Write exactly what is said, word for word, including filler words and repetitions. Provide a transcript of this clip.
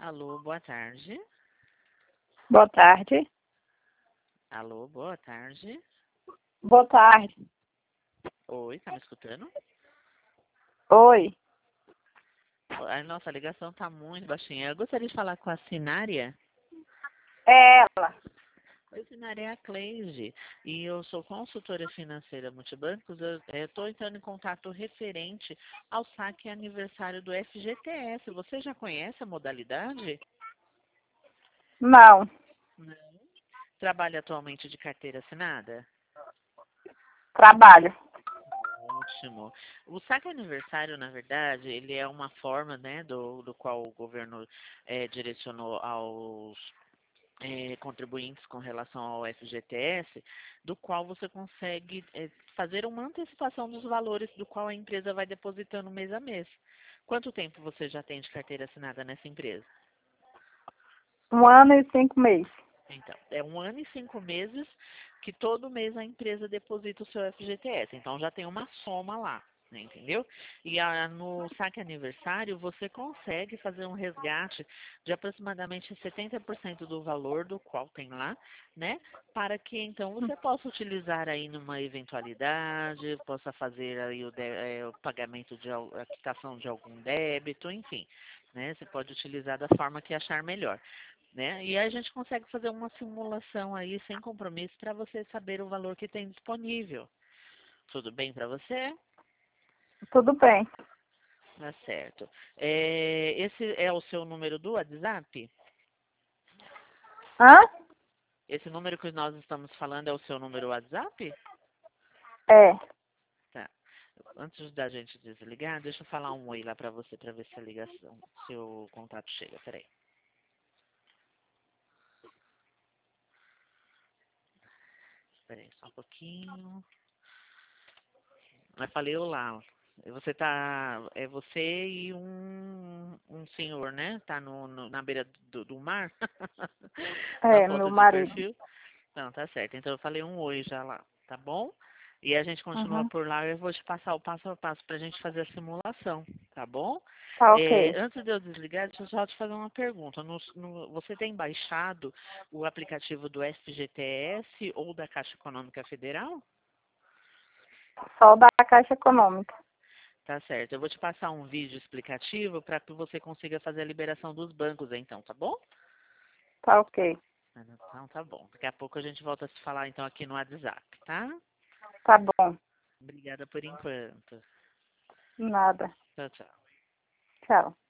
Alô, boa tarde. Boa tarde. Alô, boa tarde. Boa tarde. Oi, tá me escutando? Oi. A nossa ligação tá muito baixinha. Eu gostaria de falar com a Sinária. É ela. Oi, Sinária, é a Cleide. E eu sou consultora financeira multibancos. Eu estou entrando em contato referente ao saque aniversário do F G T S. Você já conhece a modalidade? Não. Não. Trabalha atualmente de carteira assinada? Trabalho. Ótimo. O saque aniversário, na verdade, ele é uma forma, né, do, do qual o governo eh, direcionou aos eh, contribuintes com relação ao F G T S, do qual você consegue eh, fazer uma antecipação dos valores do qual a empresa vai depositando mês a mês. Quanto tempo você já tem de carteira assinada nessa empresa? Um ano e cinco meses. Então, é um ano e cinco meses que todo mês a empresa deposita o seu F G T S. Então, já tem uma soma lá, né, entendeu? E a, no saque aniversário, você consegue fazer um resgate de aproximadamente setenta por cento do valor do qual tem lá, né? Para que, então, você possa utilizar aí numa eventualidade, possa fazer aí o, de, é, o pagamento de al- a quitação de algum débito, enfim, né? Você pode utilizar da forma que achar melhor. Né? E a gente consegue fazer uma simulação aí sem compromisso para você saber o valor que tem disponível. Tudo bem para você? Tudo bem. Tá certo. É, esse é o seu número do WhatsApp? Hã? Esse número que nós estamos falando é o seu número WhatsApp? É. Tá. Antes da gente desligar, deixa eu falar um oi lá para você para ver se a ligação, se o contato chega. Peraí. Peraí, só um pouquinho. Eu falei olá. Você tá, é você e um, um senhor, né? Tá no, no- na beira do, do mar? Na É, meu foto de marido. perfil? Não, tá certo. Então eu falei um oi já lá, tá bom? E a gente continua Uhum. por lá. Eu vou te passar o passo a passo pra gente fazer a simulação, tá bom? Tá É, ok. antes de eu desligar, deixa eu só te fazer uma pergunta. No- no- você tem baixado o aplicativo do F G T S ou da Caixa Econômica Federal? Só da Caixa Econômica. Tá certo. Eu vou te passar um vídeo explicativo para que você consiga fazer a liberação dos bancos, então, tá bom? Tá ok. Então, tá bom. Daqui a pouco a gente volta a se falar, então, aqui no WhatsApp, tá? Tá bom. Obrigada por enquanto. Nada. Tchau, tchau. Tchau.